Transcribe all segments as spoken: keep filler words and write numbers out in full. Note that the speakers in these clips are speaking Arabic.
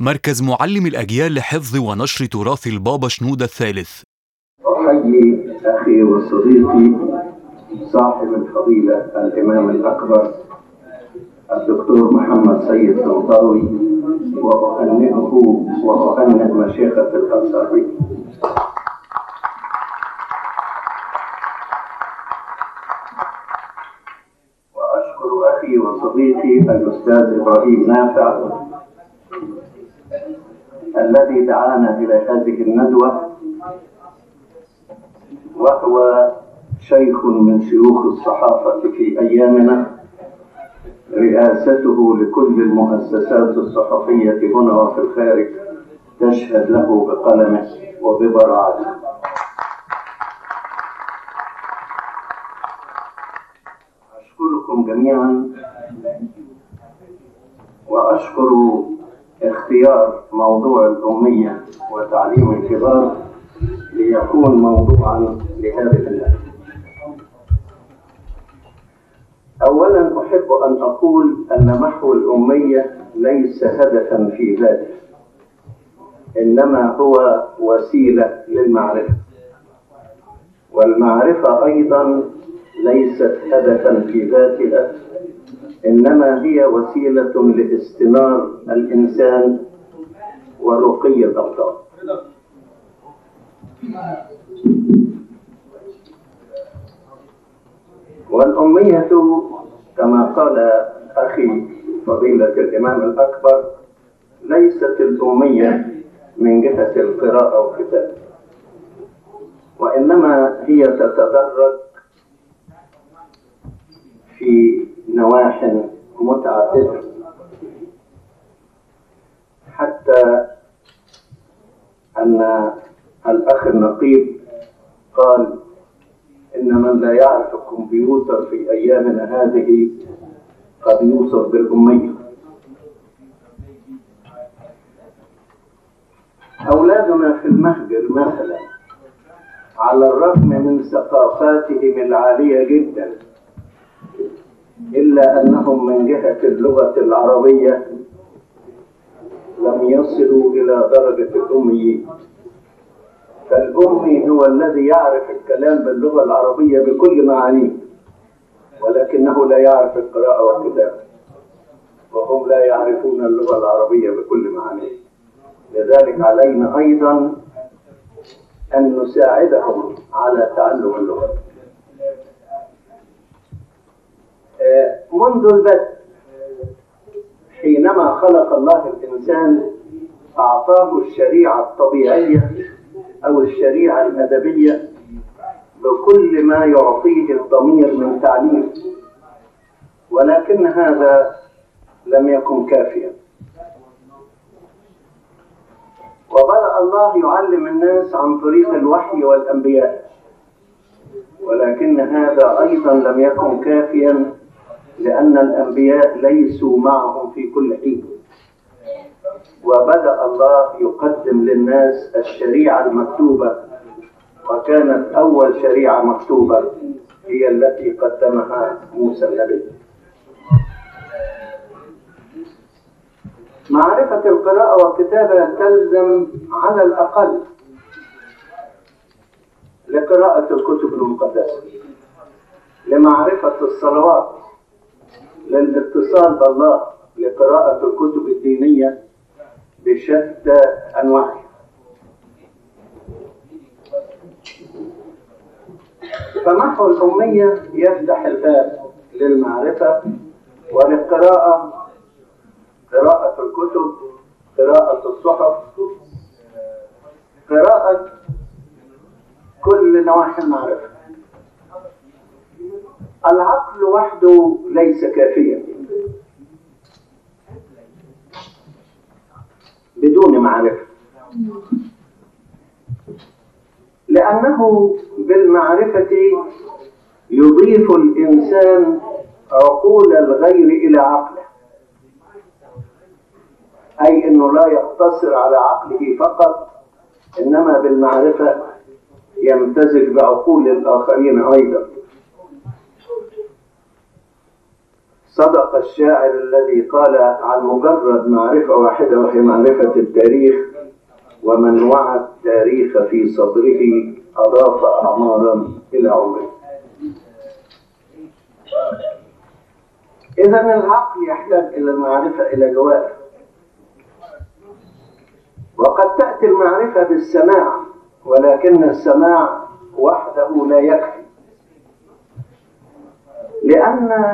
مركز معلم الأجيال لحفظ ونشر تراث البابا شنودة الثالث. أحيي أخي وصديقي صاحب الفضيلة الإمام الأكبر الدكتور محمد سيد طنطاوي، وأهنئه وأهنئ مشيخة الأزهر به. وأشكر أخي وصديقي الأستاذ إبراهيم نافع الذي دعانا إلى هذه الندوة، وهو شيخ من شيوخ الصحافة في أيامنا، رئاسته لكل المؤسسات الصحفية هنا وفي الخارج تشهد له بقلمه وببراعته. أشكركم جميعا، وأشكر اختيار موضوع الأمية وتعليم الكبار ليكون موضوعا لهذه الندوة. أولا أحب أن أقول أن محو الأمية ليس هدفا في ذاته، إنما هو وسيلة للمعرفة، والمعرفة أيضا ليست هدفا في ذاتها، إنما هي وسيلة لاستنار الإنسان ورقي الأفكار. والأمية كما قال أخي فضيلة الإمام الأكبر ليست الأمية من جهة القراءة والكتابة، وإنما هي تتدرج في نواحي متعددة، حتى أن الأخ النقيب قال إن من لا يعرف الكمبيوتر في أيامنا هذه قد يوصف بالأمية. أولادنا في المهجر مثلا على الرغم من ثقافاتهم العالية جدا، إلا أنهم من جهة اللغة العربية لم يصلوا إلى درجة الأميين. فالأمي هو الذي يعرف الكلام باللغة العربية بكل معانيه، ولكنه لا يعرف القراءة والكتابة، وهم لا يعرفون اللغة العربية بكل معانيه. لذلك علينا أيضا أن نساعدهم على تعلم اللغة. منذ البدء حينما خلق الله الإنسان أعطاه الشريعة الطبيعية أو الشريعة الأدبية بكل ما يعطيه الضمير من تعليم، ولكن هذا لم يكن كافيا. وبدأ الله يعلم الناس عن طريق الوحي والأنبياء، ولكن هذا أيضا لم يكن كافيا، لأن الأنبياء ليسوا معهم في كل حين. وبدأ الله يقدم للناس الشريعة المكتوبة، وكانت أول شريعة مكتوبة هي التي قدمها موسى النبي. معرفة القراءة والكتابة تلزم على الأقل لقراءة الكتب المقدسة، لمعرفة الصلوات، للاتصال بالله، لقراءة الكتب الدينية بشتى أنواعها. فمحو الأمية يفتح الباب للمعرفة وللقراءة، قراءة الكتب، قراءة الصحف، قراءة كل نواحي المعرفة. العقل وحده ليس كافيا بدون معرفة، لأنه بالمعرفة يضيف الإنسان عقول الغير إلى عقله، أي أنه لا يقتصر على عقله فقط، إنما بالمعرفة يمتزج بعقول الآخرين أيضا. صدق الشاعر الذي قال عن مجرد معرفة واحدة وهي معرفة التاريخ: ومن وعى التاريخ في صدره أضاف أعمارا إلى عمره. إذن العقل يحتاج إلى المعرفة إلى جواب، وقد تأتي المعرفة بالسماع، ولكن السماع وحده لا يكفي، لأن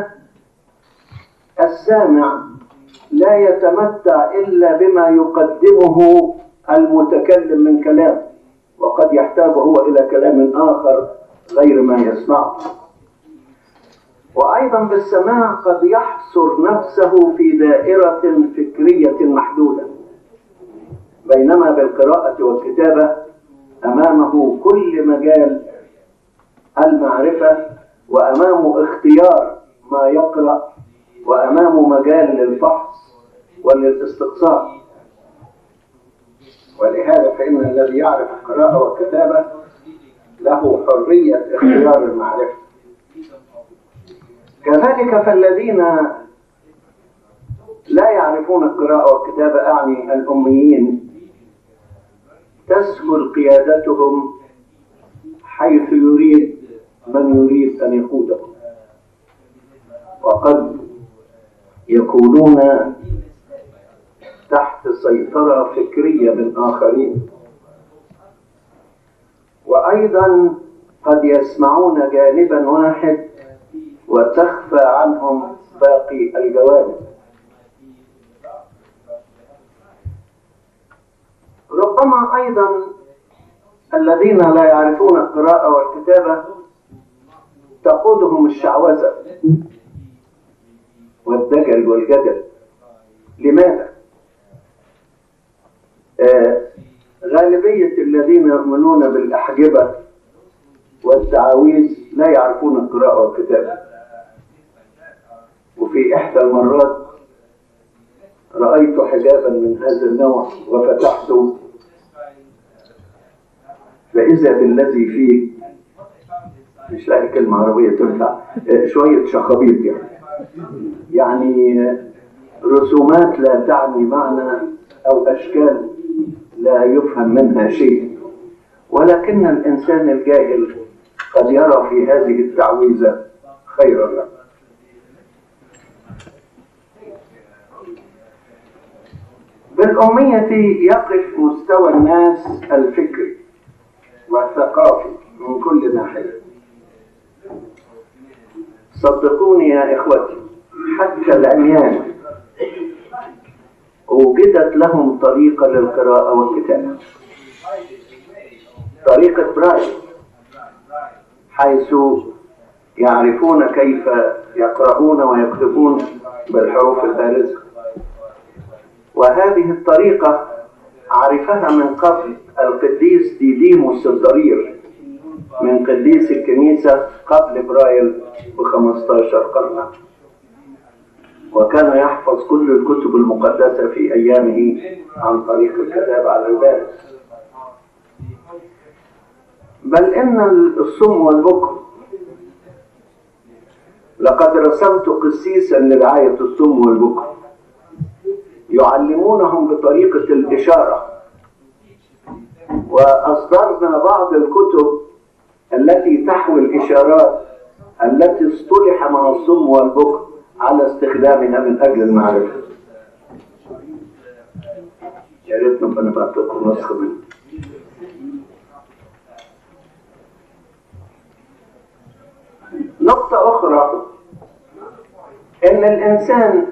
السامع لا يتمتع إلا بما يقدمه المتكلم من كلام، وقد يحتاج هو إلى كلام آخر غير ما يسمعه. وأيضا بالسماع قد يحصر نفسه في دائرة فكرية محدودة، بينما بالقراءة والكتابة أمامه كل مجال المعرفة، وأمامه اختيار ما يقرأ، وأمامه مجال للفحص وللاستقصاء. ولهذا فإن الذي يعرف القراءة والكتابة له حرية اختيار المعرفة. كذلك فالذين لا يعرفون القراءة والكتابة، أعني الأميين، تسهل قيادتهم حيث يريد من يريد أن يقودهم، وقد يكونون تحت سيطرة فكرية من آخرين، وأيضا قد يسمعون جانبا واحد وتخفى عنهم باقي الجوانب. ربما أيضا الذين لا يعرفون القراءة والكتابة تقودهم الشعوذة والدجل والجدل. لماذا؟ آه غالبية الذين يؤمنون بالأحجبة والتعاويذ لا يعرفون القراءة والكتابة. وفي إحدى المرات رأيت حجابا من هذا النوع وفتحته، فإذا بالذي فيه، مش لاقي كلمة عربية تنفع، شوية شخابيط يعني يعني رسومات لا تعني معنى أو أشكال لا يفهم منها شيء، ولكن الإنسان الجاهل قد يرى في هذه التعويذة خيرا له. بالأمية يقف مستوى الناس الفكري والثقافي من كل ناحية. صدقوني يا إخوتي، حتى العميان وجدت لهم طريقة للقراءة والكتابة، طريقة برايل، حيث يعرفون كيف يقرؤون ويكتبون بالحروف البارزة. وهذه الطريقة عرفها من قبل القديس ديديموس الضرير من قديس الكنيسة قبل برايل بخمستاشر قرنا، وكان يحفظ كل الكتب المقدسة في أيامه عن طريق الكتابة على البارز. بل إن الصم والبكم، لقد رسمت قسيسا لرعاية الصم والبكم يعلمونهم بطريقة الإشارة، وأصدرنا بعض الكتب التي تحوي الإشارات التي اصطلح مع الصم والبكم على استخدامها من أجل المعرفة. يا ريت نبقى نبعت لكم نسخة منه. نقطة أخرى، إن الإنسان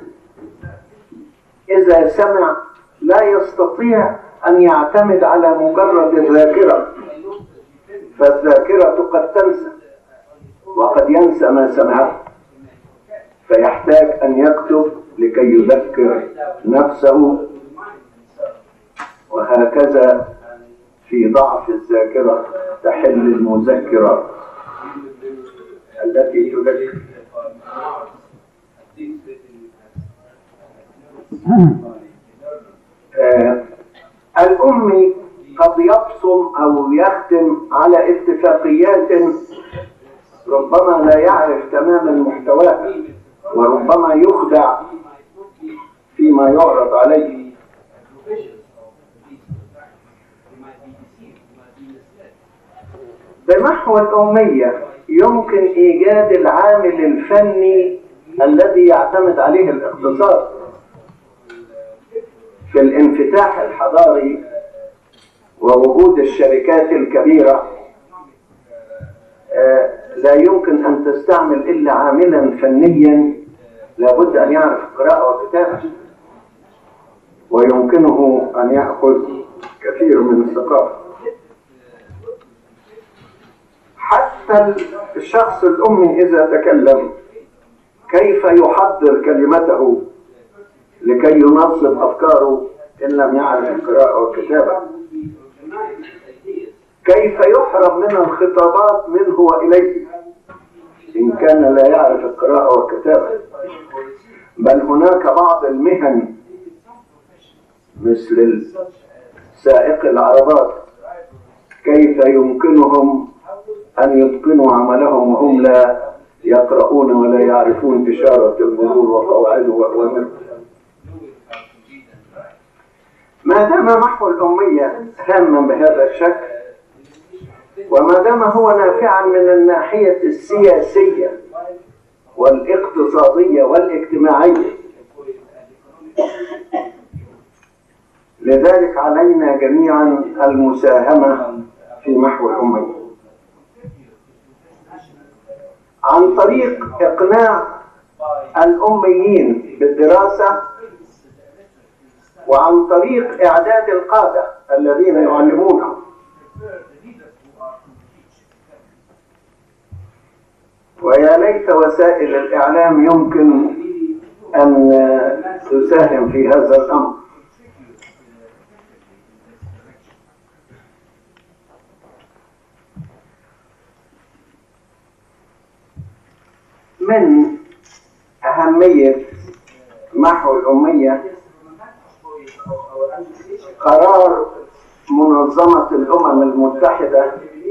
إذا سمع لا يستطيع أن يعتمد على مجرد الذاكرة، فالذاكرة قد تنسى وقد ينسى ما سمعه، فيحتاج أن يكتب لكي يذكر نفسه. وهكذا في ضعف الذاكرة تحل المذكرة التي تذكر. آه الأمي قد يبصم أو يختم على اتفاقيات ربما لا يعرف تماما محتواها، وربما يخدع فيما يعرض عليه. بمحو الأمية يمكن إيجاد العامل الفني الذي يعتمد عليه الاقتصاد. في الانفتاح الحضاري ووجود الشركات الكبيرة لا يمكن أن تستعمل إلا عاملا فنيا لابد أن يعرف القراءة والكتابة، ويمكنه أن يأخذ كثير من الثقافة. حتى الشخص الأمي إذا تكلم كيف يحضر كلمته لكي ينظم أفكاره إن لم يعرف القراءة والكتابة؟ كيف يحرم من الخطابات منه وإليه إن كان لا يعرف القراءة والكتابة؟ بل هناك بعض المهن مثل سائق العربات كيف يمكنهم أن يتقنوا عملهم وهم لا يقرؤون ولا يعرفون إشارة المرور وقواعده وأوامره. ما دام محو الأمية هاما بهذا الشكل، وما دام هو نافعا من الناحية السياسية والاقتصادية والاجتماعية، لذلك علينا جميعا المساهمة في محو الأمية عن طريق إقناع الأميين بالدراسة، وعن طريق إعداد القادة الذين يعلمونهم. ويا ليت وسائل الإعلام يمكن أن تساهم في هذا الأمر. من أهمية محو الأمية قرار منظمة الأمم المتحدة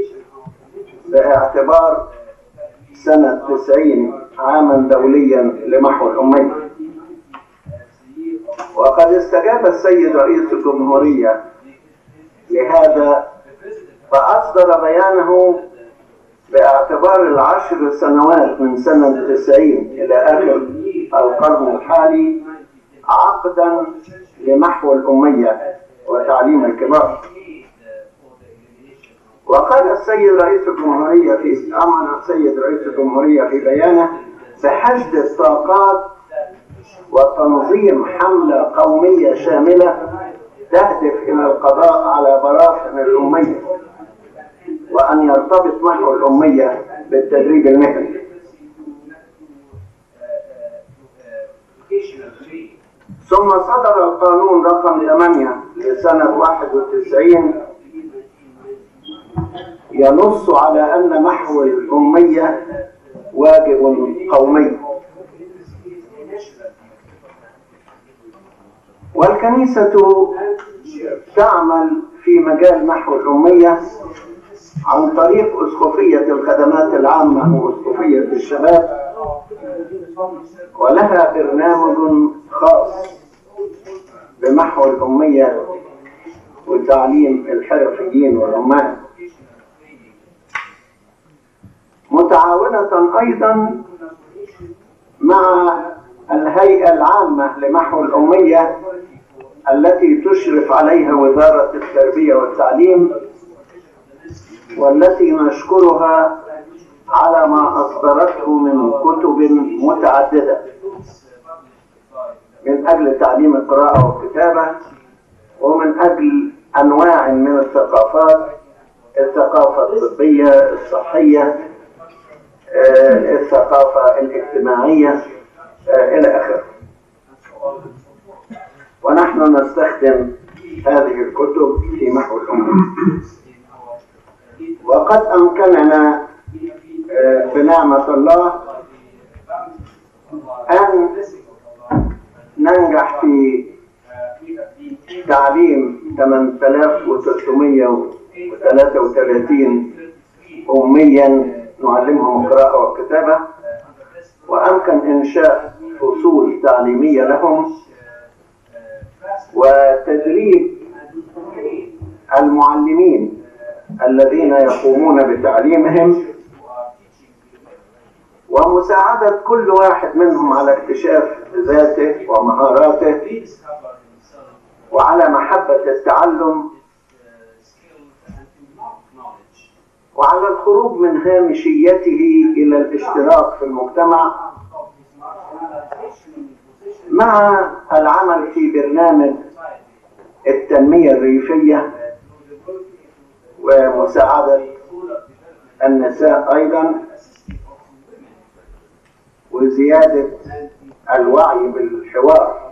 باعتبار سنة تسعين عاما دوليا لمحو الأمية. وقد استجاب السيد رئيس الجمهورية لهذا فأصدر بيانه باعتبار العشر سنوات من سنة تسعين إلى آخر القرن الحالي عقدا لمحو الأمية وتعليم الكبار. وقال السيد رئيس الجمهورية في أمر السيد رئيس الجمهورية في بيانه بحشد الطاقات وتنظيم حملة قومية شاملة تهدف إلى القضاء على براثن الأمية، وأن يرتبط محو الأمية بالتدريب المهني. ثم صدر القانون رقم ثمانية لسنة واحد وتسعين ينص على أن محو الأمية واجب قومي. والكنيسة تعمل في مجال محو الأمية عن طريق أسقفية الخدمات العامة وأسقفية الشباب، ولها برنامج خاص بمحو الأمية وتعليم الحرفيين والعمال، متعاونة أيضا مع الهيئة العامة لمحو الأمية التي تشرف عليها وزارة التربية والتعليم، والتي نشكرها على ما أصدرته من كتب متعددة من أجل تعليم القراءة والكتابة، ومن أجل أنواع من الثقافات، الثقافة الطبية، الصحية، الثقافة الاجتماعية إلى آخره. ونحن نستخدم هذه الكتب في محو الأمة. وقد أمكننا بنعمة الله أن ننجح في تعليم ثمانية آلاف وثلاثمائة وثلاثة وثلاثين أميا نعلمهم القراءة والكتابة، وأمكن إنشاء فصول تعليمية لهم وتدريب المعلمين الذين يقومون بتعليمهم ومساعدة كل واحد منهم على اكتشاف ذاته ومهاراته وعلى محبة التعلم وعلى الخروج من هامشيته إلى الاشتراك في المجتمع مع العمل في برنامج التنمية الريفية ومساعدة النساء أيضا وزيادة الوعي بالحوار.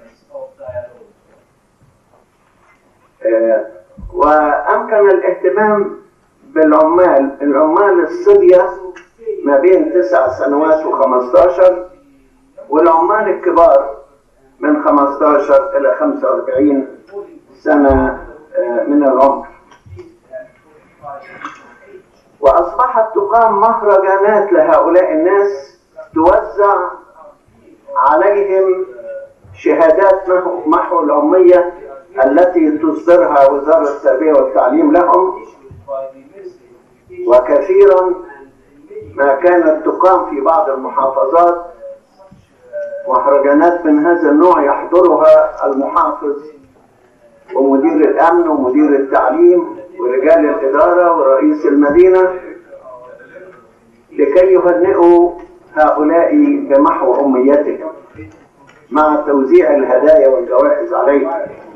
وأمكن الاهتمام بالعمال العمال الصبية ما بين تسع سنوات وخمستاشر والعمال الكبار من خمستاشر إلى خمسة وأربعين سنة من العمر. وأصبحت تقام مهرجانات لهؤلاء الناس توزع عليهم شهادات محو الأمية التي تصدرها وزارة التربية والتعليم لهم. وكثيرا ما كانت تقام في بعض المحافظات مهرجانات من هذا النوع يحضرها المحافظ ومدير الأمن ومدير التعليم ورجال الإدارة ورئيس المدينة لكي يهنئوا هؤلاء بمحو أميتهم مع توزيع الهدايا والجوائز عليهم.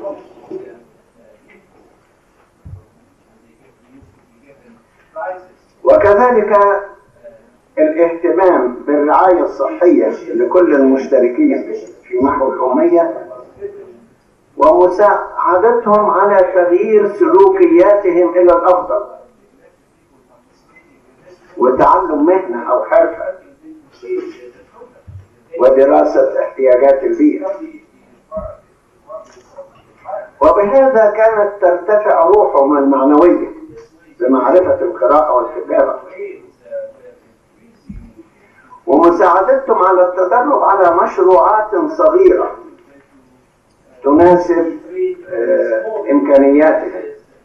وكذلك الاهتمام بالرعاية الصحية لكل المشتركين في محو الأمية ومساعدتهم على تغيير سلوكياتهم إلى الأفضل وتعلم مهنة أو حرفة ودراسة احتياجات البيئة. وبهذا كانت ترتفع روحهم المعنوية بمعرفة القراءة والكتابة ومساعدتهم على التدرب على مشروعات صغيرة تناسب آه إمكانياتهم.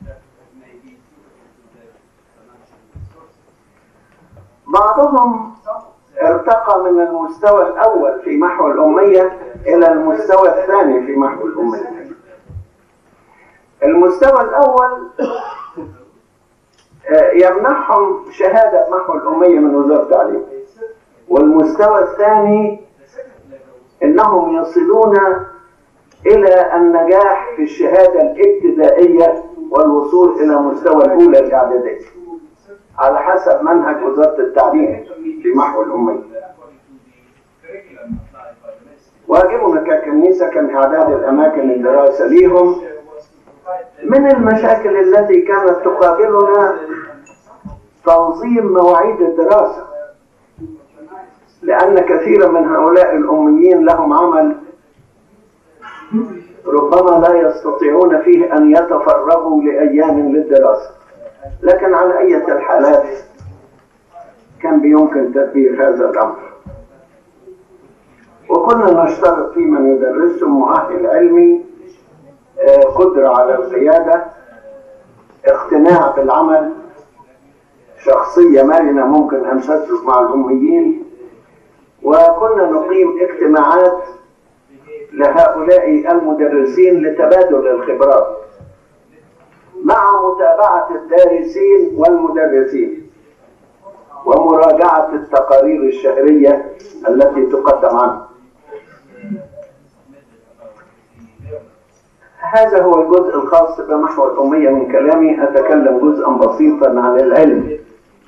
بعضهم ارتقى من المستوى الأول في محو الأمية إلى المستوى الثاني في محو الأمية. المستوى الأول آه يمنحهم شهادة محو الأمية من وزارة التعليم، والمستوى الثاني إنهم يصلون إلى النجاح في الشهادة الابتدائية والوصول إلى مستوى الأولى الإعدادية على حسب منهج وزارة التعليم في محو الأمية. واجبنا ككنيسة كان إعداد الأماكن الدراسة ليهم. من المشاكل التي كانت تقابلنا تنظيم مواعيد الدراسة، لأن كثيرا من هؤلاء الأميين لهم عمل ربما لا يستطيعون فيه أن يتفرغوا لأيام للدراسة، لكن على أي الحالات كان بيمكن تدبير هذا الأمر. وكنا نشترط في من يدرسهم مؤهل علمي، قدرة على القيادة، اقتناع بالعمل، شخصية مرنة ممكن أن تسلك مع الأميين. وكنا نقيم اجتماعات لهؤلاء المدرسين لتبادل الخبرات مع متابعة الدارسين والمدرسين ومراجعة التقارير الشهرية التي تقدم عنها. هذا هو الجزء الخاص بمحو الأمية من كلامي. أتكلم جزءا بسيطا عن العلم.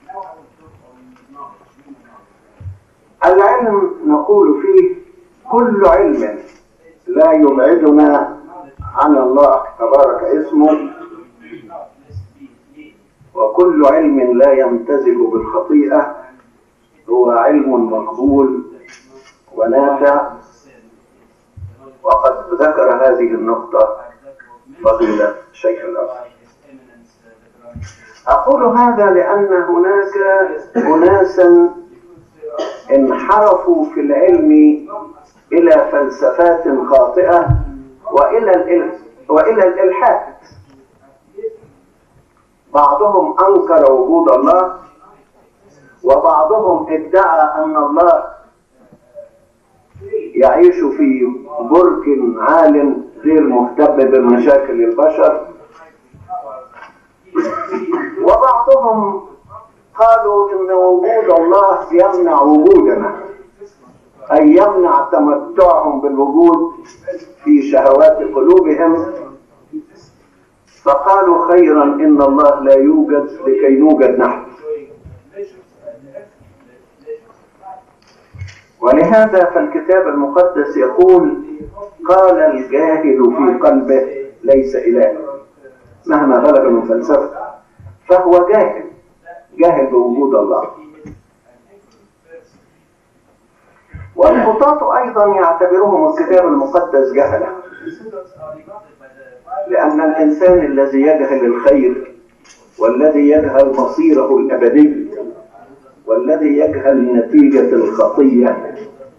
العلم نقول فيه كل علم لا يبعدنا عن الله تبارك اسمه، وكل علم لا يمتزج بالخطيئة هو علم مقبول ونافع. وقد ذكر هذه النقطة فضيلة الشيخ الأزهر. أقول هذا لأن هناك أناسا انحرفوا في العلم إلى فلسفات خاطئة وإلى الإل... وإلى الإلحاد. بعضهم أنكر وجود الله، وبعضهم ادعى أن الله يعيش في برج عال غير مهتم بمشاكل البشر، وبعضهم قالوا إن وجود الله يمنع وجودنا، أي يمنع تمتعهم بالوجود في شهوات قلوبهم، فقالوا خيرا إن الله لا يوجد لكي نوجد نحن. ولهذا فالكتاب المقدس يقول: قال الجاهل في قلبه ليس إله. مهما بلغ من فلسفة فهو جاهل، جاهل بوجود الله. والخطاة أيضا يعتبرهم الكتاب المقدس جهلة، لأن الإنسان الذي يجهل الخير والذي يجهل مصيره الأبدي والذي يجهل نتيجة الخطية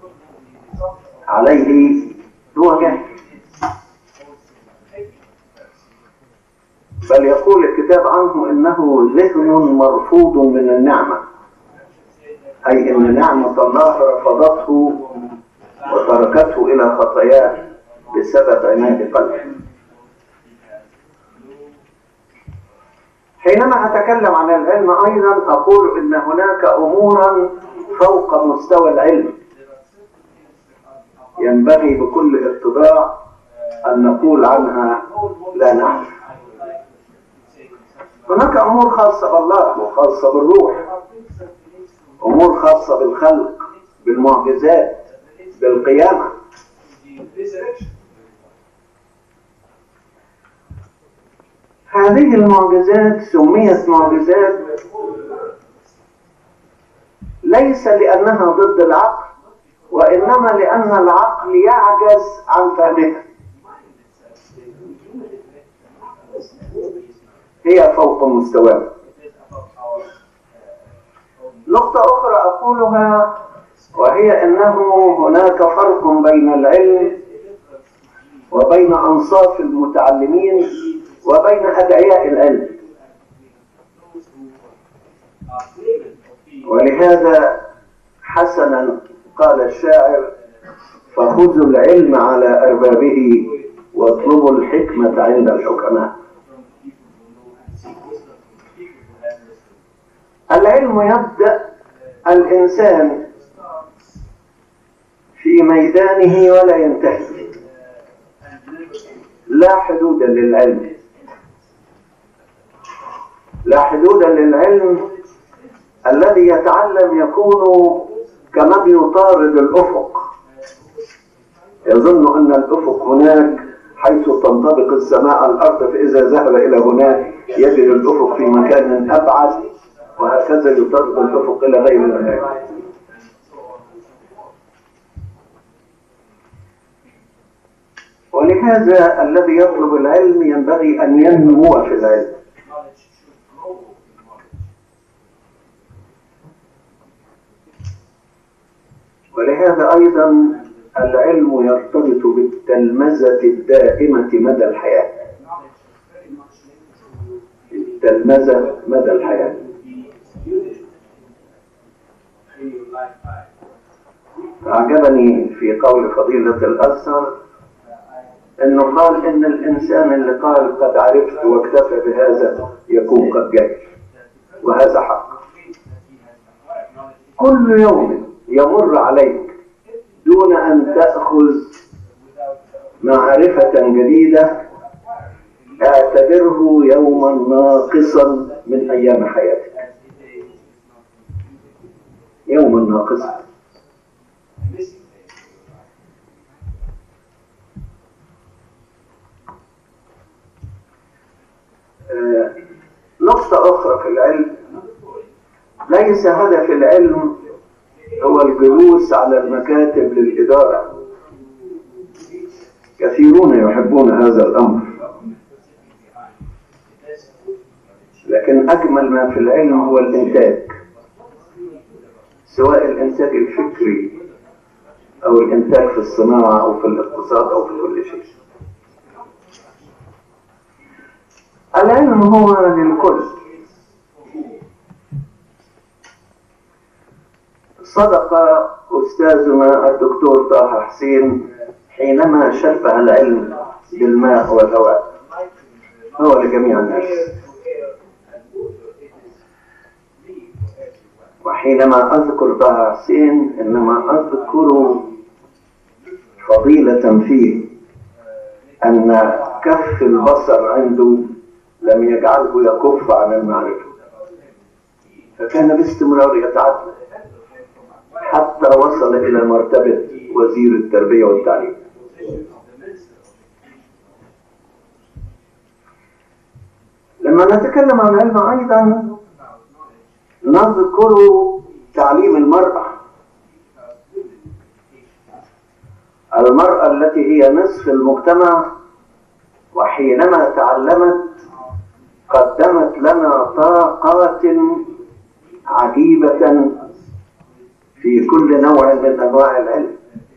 عليه هو جاهل. بل يقول الكتاب عنه إنه ذهن مرفوض من النعمة، أي إن نعمة الله رفضته وتركته إلى خطاياه بسبب عناد قلبه. حينما أتكلم عن العلم أيضا أقول إن هناك أمورا فوق مستوى العلم ينبغي بكل اتضاع أن نقول عنها لا نعرف. هناك أمور خاصة بالله وخاصة بالروح، أمور خاصة بالخلق، بالمعجزات، بالقيامة. هذه المعجزات سميت معجزات ليس لأنها ضد العقل، وإنما لأن العقل يعجز عن فهمها. هي فوق مستواه. نقطة أخرى أقولها، وهي أنه هناك فرق بين العلم وبين أنصاف المتعلمين وبين أدعياء العلم. ولهذا حسنا قال الشاعر: فخذوا العلم على أربابه واطلبوا الحكمة عند الحكماء. العلم يبدأ الإنسان في ميدانه ولا ينتهي، لا حدود للعلم، لا حدود للعلم. الذي يتعلم يكون كمن يطارد الأفق، يظن أن الأفق هناك حيث تنطبق السماء على الأرض، فإذا ذهب إلى هناك يجد الأفق في مكان أبعد، وهكذا يطارد الأفق إلى غير هناك. ولهذا الذي يطلب العلم ينبغي أن ينمو في العلم. ولهذا أيضا العلم يرتبط بالتلمذة الدائمة مدى الحياة. التلمذة مدى الحياة. أعجبني في قول فضيلة الأزهر أنه قال إن الإنسان اللي قال قد عرفت واكتفى بهذا يكون قد جهل، وهذا حق. كل يوم يمر عليك دون أن تأخذ معرفة جديدة اعتبره يوما ناقصا من أيام حياتك، يوما ناقصا. آه، نقطة أخرى في العلم: ليس هدف العلم هو الجلوس على المكاتب للإدارة. كثيرون يحبون هذا الأمر، لكن أجمل ما في العلم هو الإنتاج، سواء الإنتاج الفكري أو الإنتاج في الصناعة أو في الاقتصاد أو في كل شيء. العلم هو للكل. صدق أستاذنا الدكتور طه حسين حينما شبه العلم بالماء والهواء، هو لجميع الناس. وحينما أذكر طه حسين إنما أذكر فضيلة فيه أن كف البصر عنده لم يجعله يكف عن المعرفة، فكان باستمرار يتعلم حتى وصل إلى مرتبة وزير التربية والتعليم. لما نتكلم عن العلم أيضا نذكر تعليم المرأة، المرأة التي هي نصف المجتمع، وحينما تعلمت قدمت لنا طاقات عجيبة في كل نوع من أنواع العلم.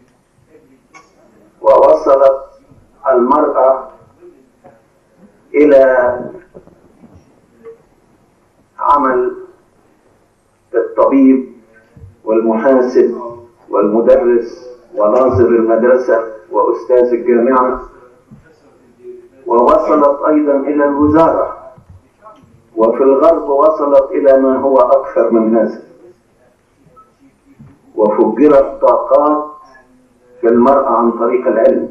ووصلت المرأة إلى عمل الطبيب والمحاسب والمدرس وناظر المدرسة وأستاذ الجامعة، ووصلت أيضا إلى الوزارة، وفي الغرب وصلت إلى ما هو أكثر من هذا. وفجرت طاقات في المرأة عن طريق العلم.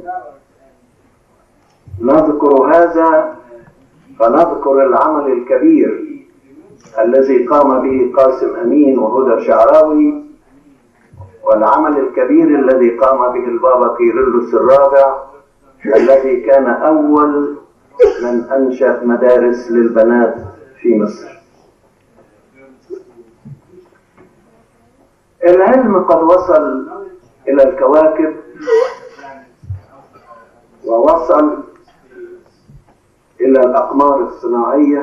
نذكر هذا فنذكر العمل الكبير الذي قام به قاسم أمين وهدى شعراوي، والعمل الكبير الذي قام به البابا كيرلس الرابع الذي كان أول من أنشأ مدارس للبنات في مصر. العلم قد وصل إلى الكواكب، ووصل إلى الأقمار الصناعية،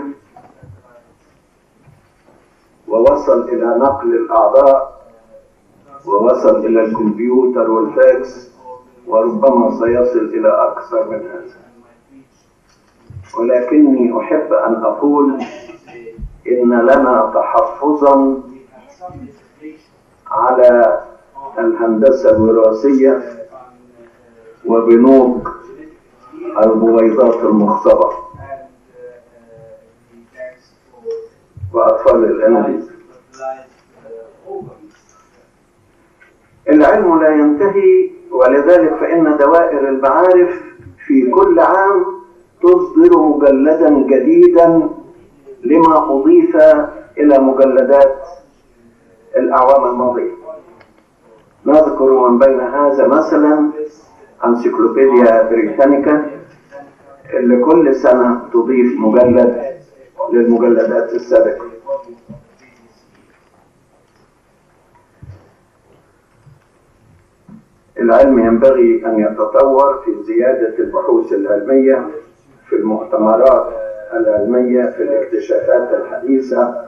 ووصل إلى نقل الأعضاء، ووصل إلى الكمبيوتر والفاكس، وربما سيصل إلى أكثر من هذا. ولكني أحب أن أقول إن لنا تحفظا على الهندسة الوراثية وبنوك البويضات المخصبة وأطفال الأنابيب. العلم لا ينتهي، ولذلك فإن دوائر المعارف في كل عام تصدر مجلدا جديدا لما أضيف إلى مجلدات الأعوام الماضية. نذكر من بين هذا مثلا انسيكلوبيديا بريتانيكا اللي كل سنة تضيف مجلد للمجلدات السابقة. العلم ينبغي أن يتطور في زيادة البحوث العلمية، في المؤتمرات العلمية، في الاكتشافات الحديثة،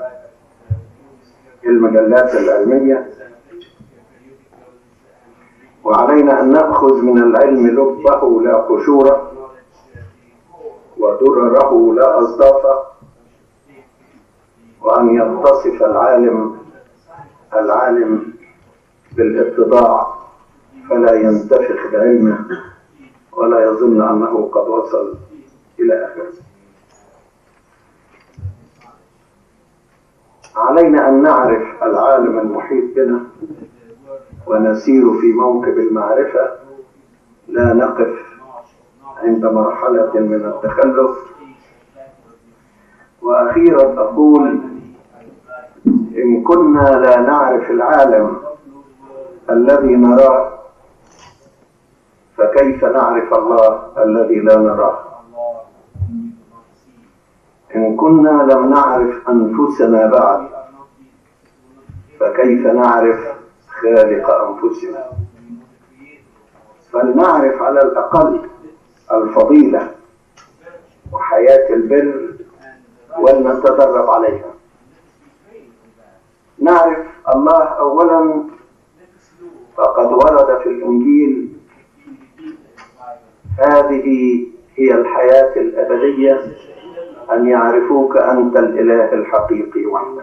المجلات العلمية. وعلينا أن نأخذ من العلم لبه لا قشورة، ودرره لا أصدافة، وأن يتصف العالم العالم بالاتضاع فلا ينتفخ بعلمه ولا يظن أنه قد وصل إلى آخره. علينا أن نعرف العالم المحيط بنا ونسير في موكب المعرفة، لا نقف عند مرحلة من التخلف. وأخيرا أقول إن كنا لا نعرف العالم الذي نراه فكيف نعرف الله الذي لا نراه؟ إن كنا لم نعرف أنفسنا بعد فكيف نعرف خالق أنفسنا؟ فلنعرف على الأقل الفضيلة وحياة البر ولنتدرب عليها. نعرف الله أولا فقد ورد في الإنجيل: هذه هي الحياة الأبدية، أن يعرفوك أنت الإله الحقيقي وحدك.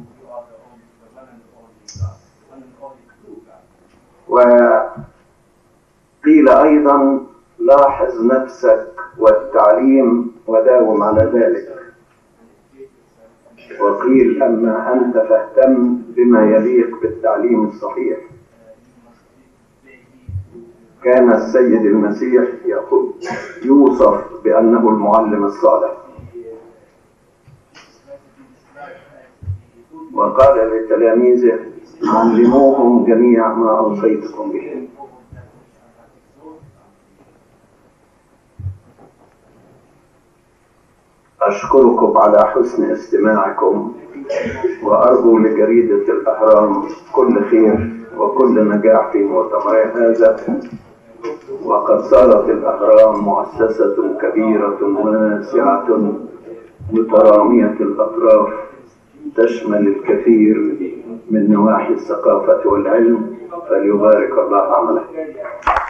وقيل أيضا: لاحظ نفسك والتعليم وداوم على ذلك. وقيل: أما أنت فاهتم بما يليق بالتعليم الصحيح. كان السيد المسيح يقول يوصف بأنه المعلم الصالح، وقال لتلاميذه: علموهم جميع ما أوصيتكم به. أشكركم على حسن استماعكم، وأرجو لجريدة الأهرام كل خير وكل نجاح في مؤتمر هذا. وقد صارت الأهرام مؤسسة كبيرة واسعة مترامية الأطراف، تشمل الكثير من نواحي الثقافة والعلم، فليبارك الله عمله.